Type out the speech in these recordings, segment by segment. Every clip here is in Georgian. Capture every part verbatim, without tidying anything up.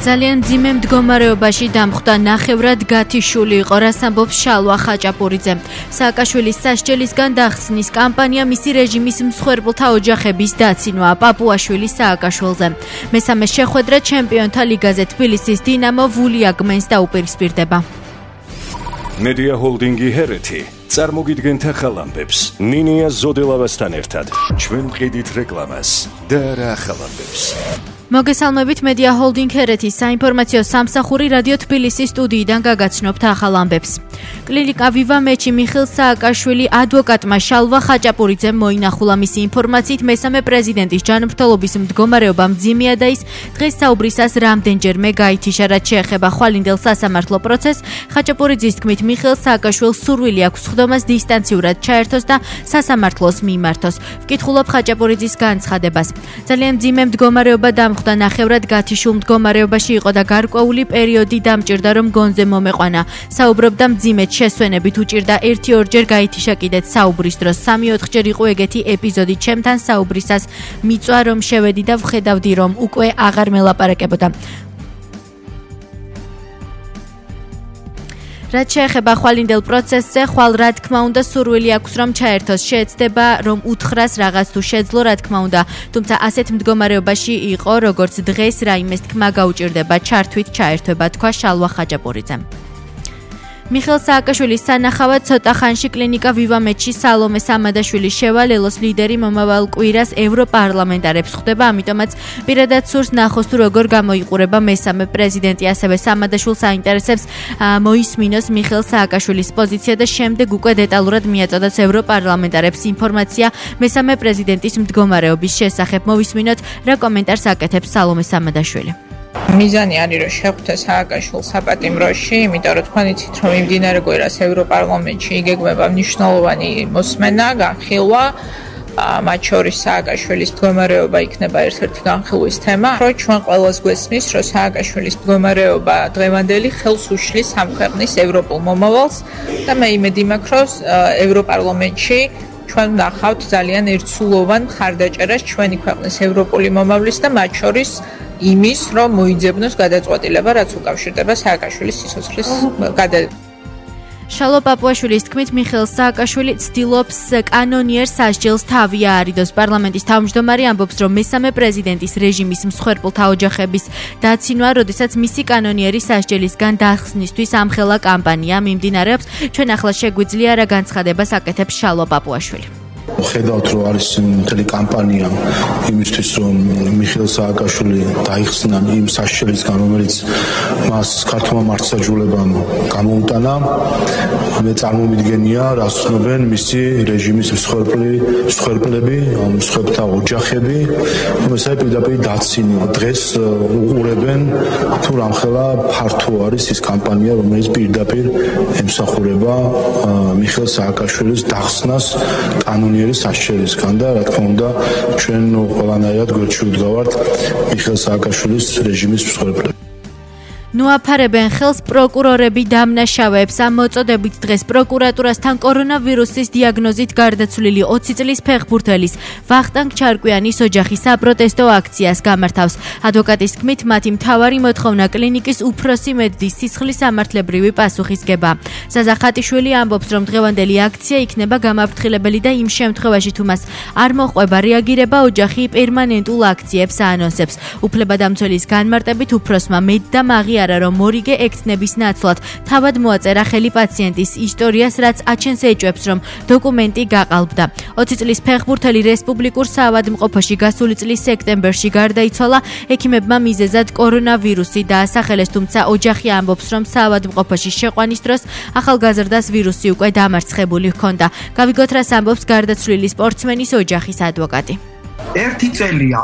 ძალიან მძიმე მდგომარეობაში დამხვდა ნახევრად გათიშული იყო, რას ამბობს შალვა ხაჭაპურიძე. სააკაშვილის სასჯელისგან დახსნის კამპანია მისი რეჟიმის მსხვერპლთა ოჯახების დაცინვაა პაპუაშვილის სააკაშვილზე. მესამე შეხვედრა ჩემპიონთა ლიგაზე თბილისის დინამო ვულიაგმენს დაუპირისპირდება. მედია ჰოლდინგი ჰერეთი წარმოგიდგენთ ახალ ამბებს ნინია ზოდელავასთან ერთად. ჩვენ ვყიდით რეკლამას და რა ახალ ამბებს. მოგესალმებით მედია ჰოლდინგ ჰერეთის საინფორმაციო სამსახური რადიო თბილისის სტუდიიდან გაგაცნობთ ახალ ამბებს. კლინიკა ვივა მეჩი მიხეილ სააკაშვილი ადვოკატმა შალვა ხაჭაპურიძემ მოინახულა მისი ინფორმაციით მესამე პრეზიდენტის ჯანმრთელობის მდგომარეობა მძიმეა და ის დღეს საუბრისას რამდენჯერმე გაითიშა, რაც შეეხება ხვალინდელ სასამართლო პროცესს. ხაჭაპურიძის თქმით მიხეილ სააკაშვილს სურვილი აქვს ხდომას დისტანციურად ჩაერთოს და სასამართლოს მიმართოს. ვკითხულობ ხაჭაპურიძის განცხადებას. ძალიან მძიმე მდგომარეობა დამხვდა ნახევრად გათიშულ მდგომარეობაში იყო და გარკვეული პერიოდი დამჭირდა რომ გონზე მომეყვანა. საუბრობდა მძიმედ შესვენებით, უჭირდა ერთი-ორჯერ გაითიშა კიდეც საუბრის დროს. სამი-ოთხჯერ იყო ეგეთი ეპიზოდი ჩემთან საუბრისას. მიწვა რომ შევედი და ვხედავდი რომ უკვე აღარ მელაპარაკებოდა. რაც შეეხება ხვალინდელ პროცესზე, ხვალ რა თქმა უნდა სურვილი აქვს რომ ჩაერთოს. შეეცდება რომ უთხრას რაღაც თუ შეძლო, რა თქმა უნდა, თუმცა ასეთ მდგომარეობაში იყო როგორც დღეს რაიმეს თქმა გაუჭირდება ჩართვით ჩაერთვება, თქვა შალვა ხაჭაპურიძემ. მიხეილ სააკაშვილის სანახავად ცოტა ხანში კლინიკა ვივა მეჩი სალომე სამადაშვილის შევალელოს ლიდერი მომავალ კვირას ევროპარლამენტარებს ხვდება, ამიტომაც პირადად სურს ნახოს თუ როგორ გამოიყურება მესამე პრეზიდენტი. ასევე სამადაშვილს აინტერესებს მოისმინოს მიხეილ სააკაშვილის პოზიცია და შემდეგ უკვე დეტალურად მიაწოდოს ევროპარლამენტარებს ინფორმაცია მესამე პრეზიდენტის მდგომარეობის შესახებ. მოვისმინოთ რა კომენტარს აკეთებს სალომე სამადაშვილი. მიზანი არის რომ შეხვდე სააკაშვილს საპატიმროში, იმიტომ რომ თქვენ იცით რომ იმდინარე კვირას ევროპარლამენტში იგეგმება მნიშვნელოვანი მოსმენა, განხილვა, მათ შორის სააკაშვილის მდგომარეობა იქნება ერთ-ერთი განხილვის თემა. რო ჩვენ ყველას გვესმის, რომ სააკაშვილის მდგომარეობა დღევანდელი ხელს უშლის ამ ქვეყნის ევროპულ მომავალს და მე იმედი მაქვს რომ ევროპარლამენტში ჩვენ ვნახავთ ძალიან ერთსულოვან მხარდაჭერას ჩვენი ქვეყნის ევროპული მომავლის და მათ შორის იმის, რომ მოიძებნოს გადაწყვეტილება, რაც უკავშირდება სააკაშვილის სიცოცხლის გადაწყებას. შალვა პაპუაშვილის თქმით, მიხეილ სააკაშვილი ცდილობს კანონიერ სასჯელს თავი აარიდოს. პარლამენტის თავმჯდომარე ამბობს, რომ მესამე პრეზიდენტის რეჟიმის მსხვერპლთა ოჯახების დაცინვა, როდესაც მისი კანონიერი სასჯელისგან დახსნისთვის ამხელა კამპანია მიმდინარეობს. ჩვენ ახლა შეგვიძლია რა განცხადებას აკეთებს შალვა პაპუაშვილი. ხედავთ რომ არის მთელი კამპანია იმისთვის რომ მიხეილ სააკაშვილი დაიხსნა იმ სასჯელისგან რომელიც მას ქართულმა მართლმსაჯულებამ გამოუტანა. მე წარმომიდგენია რას ცნობენ მისი რეჟიმის მსხვერპლი მსხვერპლები, მსხვერპლთა ოჯახები, რომელსაც პირდაპირ დაცინვა. დღეს უყურებენ თუ რამხელა ფართო არის ის კამპანია რომელიც პირდაპირ ემსახურება მიხეილ სააკაშვილის დახსნას კანონიერ სასჯელისგან და რა თქმა უნდა ჩვენ ყველანაირად გვერდში ვდგავართ მიხეილ სააკაშვილის რეჟიმის მსხვერპლებს. ნუაფარებენ ხელს პროკურორები დამნაშავეებს. ამ მოწოდებით დღეს პროკურატურასთან კორონავირუსის დიაგნოზით გარდაცვლილი ოცი წლის ფეხბურთელის ვახტანგ ჩარკვიანის ოჯახი საპროტესტო აქციას გამართავს. ადვოკატის თქმით, მათი მთავარი მოთხოვნა კლინიკის უფროსი მეძდის სისხლის სამართლებრივი პასუხისგება. ზაზა ხატიშვილი ამბობს, რომ დღევანდელი აქცია იქნება გამაფრთხილებელი და იმ შემთხვევაში თუ მას არ მოყვება რეაგირება, ოჯახი პერმანენტულ აქციებს აანონსებს. უფლებადამცველის განმარტებით უფროსმა მეტ და მაღი რომ მორიგე ექცნების ნაცვლად თავად მოაწერა ხელი პაციენტის ისტორიას, რაც აჩენს ეჭვებს, რომ დოკუმენტი გაყალბდა. ოცი წლის ფეხბურთელი რესპუბლიკურ საავადმყოფოში გასული წლის სექტემბერში გარდაიცვალა. ექიმებმა მიზეზად კორონავირუსი დაასახელეს, თუმცა ოჯახი ამბობს, რომ საავადმყოფოში შეყვანის დროს ახალგაზრდას ვირუსი უკვე დამარცხებული ჰქონდა. გავიგოთ რას ამბობს გარდაცვლილი სპორტსმენის ოჯახის ადვოკატი. ერთი წელია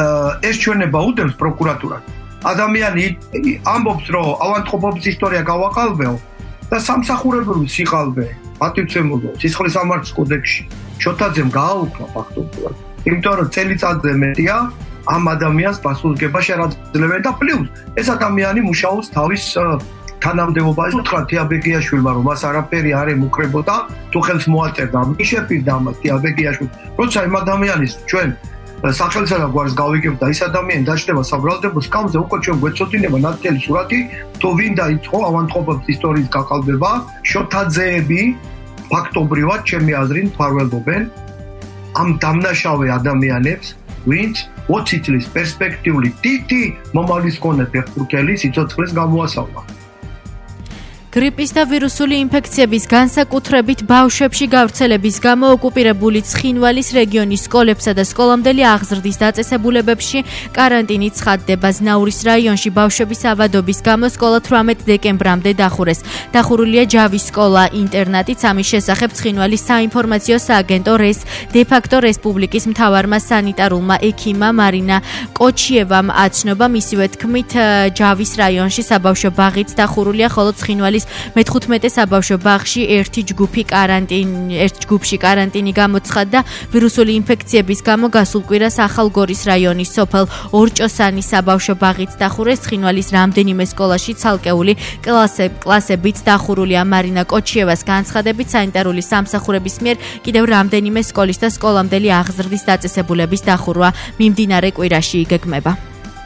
ეს ჩვენება უდევს პროკურატურას. ადამიანი ამბობს, რომ ავადმყოფობის ისტორია გავაყალბეო და სამსახურებრივი სიყალბე პატივცემულო სისხლის სამართლის კოდექსში შოთაძემ გააუქმა ფაქტობრივად. იმიტომ რომ წელიწადზე მეტია ამ ადამიანს პასუხისგება შეაძლებელი და პლუს ეს ადამიანი მუშაობს თავის თანამდებობაში. უთხრა თიაბეგიაშვილმა, რომ მას არაფერი არ ემუქრებოდა, თუ ხელს მოაწერდა, მიშეპირდა მას თიაბეგიაშვილი. როცა იმ ადამიანის ჩვენ სახელმწიფო გვარს გავიგებ და ის ადამიანი დაჭდება საბრალდებოს კამზე უკვე ჩვენ გვეცოდინება ნათელი სურათი თუ ვინ დაიწყო ავანტყოფობის ისტორიის გაყალბება შოთაძეები ფაქტობრივად ჩემი აზრით მფარველობენ ამ დამნაშავე ადამიანებს ვინც ოცი წლის პერსპექტიული დიდი მომავლის მქონე ფეხბურთელი სიცოცხლეს გამოასწავლა გრიპის და ვირუსული ინფექციების განსაკუთრებით ბავშვებში გავრცელების გამო ოკუპირებული ცხინვალის რეგიონის სკოლებსა და სკოლამდელი აღზრდის დაწესებულებებში კარანტინი ცხადდება. ზნაურის რაიონში ბავშვების ავადობის გამო სკოლა თვრამეტ დეკემბრამდე დახურეს. დახურულია ჯავის სკოლა-ინტერნატიც. ამის შესახებ ცხინვალის საინფორმაციო სააგენტო რეს დე-ფაქტო რესპუბლიკის მთავარმა სანიტარულმა ექიმმა მარინა კოჩიევამ აცნობა. მისივე თქმით, ჯავის რაიონში საბავშვო ბაღიც დახურულია, ხოლო ცხინვალის მეთხუთმეტე საბავშვო ბაღში ერთი ჯგუფი კარანტინი ერთ ჯგუფში კარანტინი გამოცხადდა ვირუსული ინფექციების გამო გასულ კვირას ახალგორის რაიონის სოფელ ორჭოსანის საბავშვო ბაღიც დახურეს. ცხინვალის რამდენიმე სკოლაში ცალკეული კლასე კლასებიც დახურულია. მარინა კოჩიევას განცხადებით სანიტარული სამსახურების მიერ კიდევ რამდენიმე სკოლის და სკოლამდელი აღზრდის დაწესებულების დახურვა მიმდინარე კვირაში იგეგმება.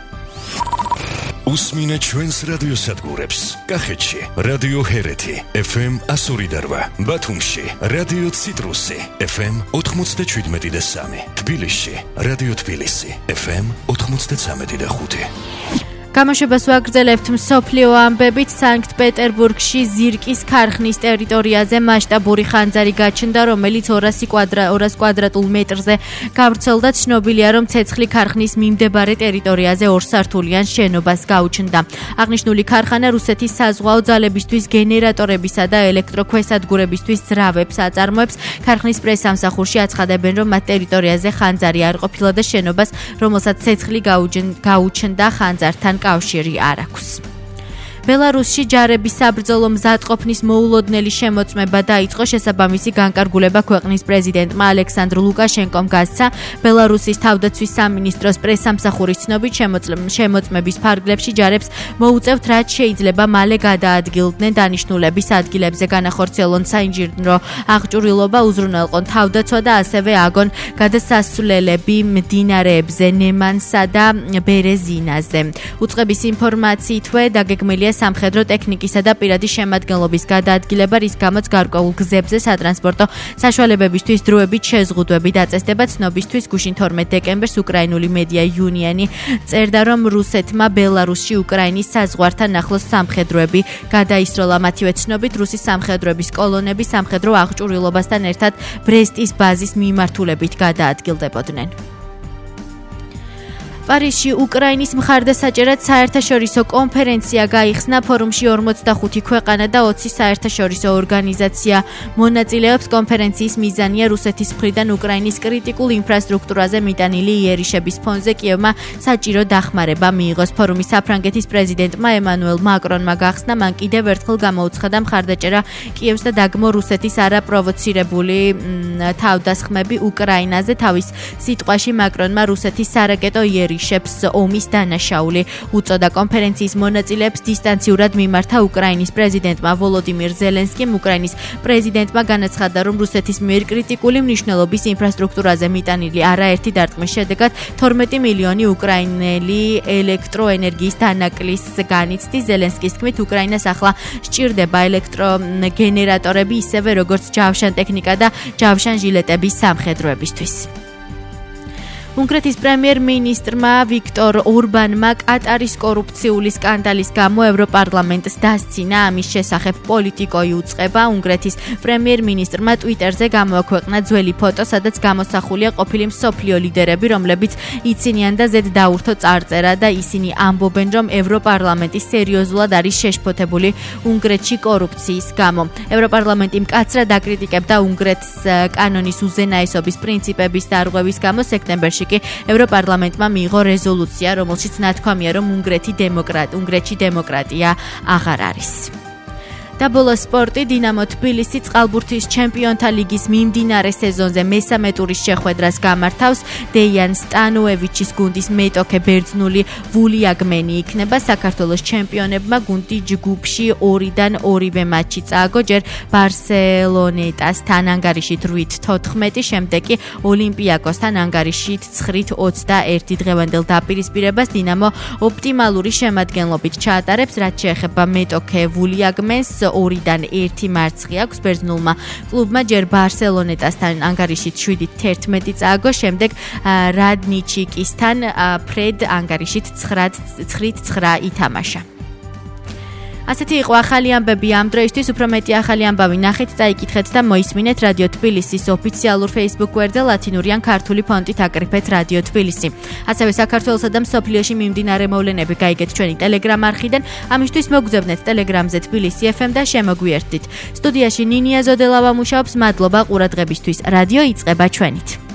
უსმინე ჩვენს რადიოსადგურებს. კახეთში რადიო ჰერეთი ეფ ემ εκατო ორი და რვა, ბათუმში რადიო ციტრუსი ეფ ემ ოთხმოცდაშვიდმეტი და სამი, თბილისში რადიო თბილისი ეფ ემ ოთხმოცდაცამეტი და ხუთი. გამოშვებას ვაგრძელებთ მსოფლიო ამბებით. სანქტ-პეტერბურგში ზირკის ქარხნის ტერიტორიაზე მასშტაბური ხანძარი გაჩნდა, რომელიც ორასი კვადრატულ მეტრზე გავრცელდა. ცნობილია, რომ ცეცხლი ქარხნის მიმდებარე ტერიტორიაზე ორსართულიან შენობას გაუჩნდა. აღნიშნული ქარხანა რუსეთის საზღვაო ძალებისთვის გენერატორებისა და ელექტროქვესადგურებისთვის ძრავებს აწარმოებს. ქარხნის პრესსამსახურში აცხადებენ, რომ მათ ტერიტორიაზე ხანძარი არ ყოფილა და შენობას, რომელსაც ცეცხლი გაუჩნდა, ხანძართან კავშირი არ აქვს. ბელარუსში ჯარების საბრძოლო მზადყოფნის მოულოდნელი შემოწმება დაიწყო. შესაბამისი განკარგულება ქვეყნის პრეზიდენტმა ალექსანდრ ლუკაშენკომ გასცა. ბელარუსის თავდაცვის სამინისტროს პრესსამსახურის ცნობით შემოწმების ფარგლებში ჯარებს მოუწევთ, რაც შეიძლება მალე გადაადგილდნენ დანიშნულების ადგილებზე, განახორციელონ საინჟინრო აღჭურვილობა, უზრუნველყონ თავდაცვა და ასევე აგონ გადასასვლელები მდინარეებზე ნემანსა და ბერეზინაზე. უწყების ინფორმაციითვე დაგეგმილია სამხედრო ტექნიკისა და პირადი შემადგენლობის გადაადგილება, რის გამოც გარკვეულ გზებზე სატრანსპორტო საშუალებებისთვის დროებით შეზღუდვები დაწესდება. ცნობისთვის გუშინ თორმეტ დეკემბერს უკრაინული მედია იუნიანი წერდა, რომ რუსეთმა ბელარუსში უკრაინის საზღვართან ახლოს სამხედროები გადაისროლა. მათივე ცნობით, რუსის სამხედროების კოლონები სამხედრო აღჭურვილობასთან ერთად ბრესტის ბაზის მიმართულებით გადაადგილდებოდნენ. პარიზში უკრაინის მხარდასაჭერად საერთაშორისო კონფერენცია გაიხსნა. ფორუმში ორმოცდახუთი ქვეყანა და ოცი საერთაშორისო ორგანიზაცია მონაწილეობს. კონფერენციის მიზანია რუსეთის მხრიდან უკრაინის კრიტიკულ ინფრასტრუქტურაზე მიტანილი იერიშების ფონზე კიევმა საჭირო დახმარება მიიღოს. ფორუმის საფრანგეთის პრეზიდენტმა ემანუელ მაკრონმა გახსნა. მან კიდევ ერთხელ გამოუცხადა მხარდაჭერა კიევს და დაგმო რუსეთის არაპროვოცირებული თავდასხმები უკრაინაზე. თავის სიტყვაში მაკრონმა რუსეთის სარაკეტო იერიშ შებს ომის დანაშაული უწოდა. კონფერენციის მონაწილეებს დისტანციურად მიმართა უკრაინის პრეზიდენტმა ვოლოდიმირ ზელენსკიმ. უკრაინის პრეზიდენტმა განაცხადა, რომ რუსეთის მიერ კრიტიკული მნიშვნელობის ინფრასტრუქტურაზე მიტანილი არაერთი დარტყმის შედეგად თორმეტი მილიონი უკრაინელი ელექტროენერგიის დანაკლის განიცდის. ზელენსკის თქმით, უკრაინას ახლა სჭირდება ელექტროგენერატორები, ისევე როგორც ჯავშან ტექნიკა და ჯავშან ჟილეტების სამხედროებისთვის. უნგრეთის პრემიერ-მინისტრმა ვიქტორ ორბანმა კატარის კორუფციული სკანდალის გამო ევროპარლამენტს დასცინა. ამის შესახებ პოლიტიკო იუწყება. უნგრეთის პრემიერ-მინისტრმა ტვიტერზე გამოაქვეყნა ძველი ფოტო, სადაც გამოსახულია ყოფილი მსოფლიო ლიდერები, რომლებიც იცინიან და ზედ დაურთო წარწერა და ისინი ამბობენ, რომ ევროპარლამენტი სერიოზულად არის შეშფოთებული უნგრეთში კორუფციის გამო. ევროპარლამენტი მკაცრად აკრიტიკებდა უნგრეთს კანონის უზენაესობის პრინციპების დარღვევის გამო. სექტემბერში ევროპარლამენტმა მიიღო რეზოლუცია, რომელშიც ნათქვამია, რომ უნგრეთი დემოკრატ, უნგრეთში დემოკრატია აღარ არის. და ბოლო სპორტი დინამო თბილისი წყალბურთის ჩემპიონთა ლიგის მიმდინარე სეზონზე მესამე ტურის შეხვედრას გამართავს. დეიან სტანოევიჩის გუნდის მეტოქე ბერძნული ვულიაგმენი იქნება. საქართველოს ჩემპიონებმა გუნდი ჯგუფში ორიდან ორივე მატჩი წააგო, ჯერ ბარსელონეტასთან ანგარიშით რვით თოთხმეტი, შემდეგ კი ოლიმპიაკოსთან ანგარიშით ცხრით ოცდაერთი. დღევანდელ დაპირისპირებას დინამო ოპტიმალური შემადგენლობით ჩაატარებს, რაც შეეხება მეტოქე ვულიაგმენს. ორიდან ერთი მარცხი აქვს ბერძნულმა კლუბმა, ჯერ ბარსელონეტასთან ანგარიშით შვიდით თერთმეტი წააგო, შემდეგ რადნიჩიკისთან ფრედ ანგარიშით ცხრით ცხრა ითამაშა. ასეთი იყო ახალი ამბები ამ დროისთვის. უფრო მეტი ახალი ამბავი ნახეთ, წაიკითხეთ და მოისმინეთ რადიო თბილისის ოფიციალურ Facebook გვერდზე ლათინური ან ქართული ფონტით აკრიფეთ რადიო თბილისი. ასევე საქართველოსა და მსოფლიოში მიმდინარე მოვლენები გაიგეთ ჩვენი Telegram არხიდან. ამისთვის მოგზავნეთ Telegramზე თბილისი ეფ ემ და შემოგვიერთდით. სტუდიაში ნინია ზოდელავა მუშაობს. მადლობა ყურადღებისთვის. რადიო იწყება ჩვენით.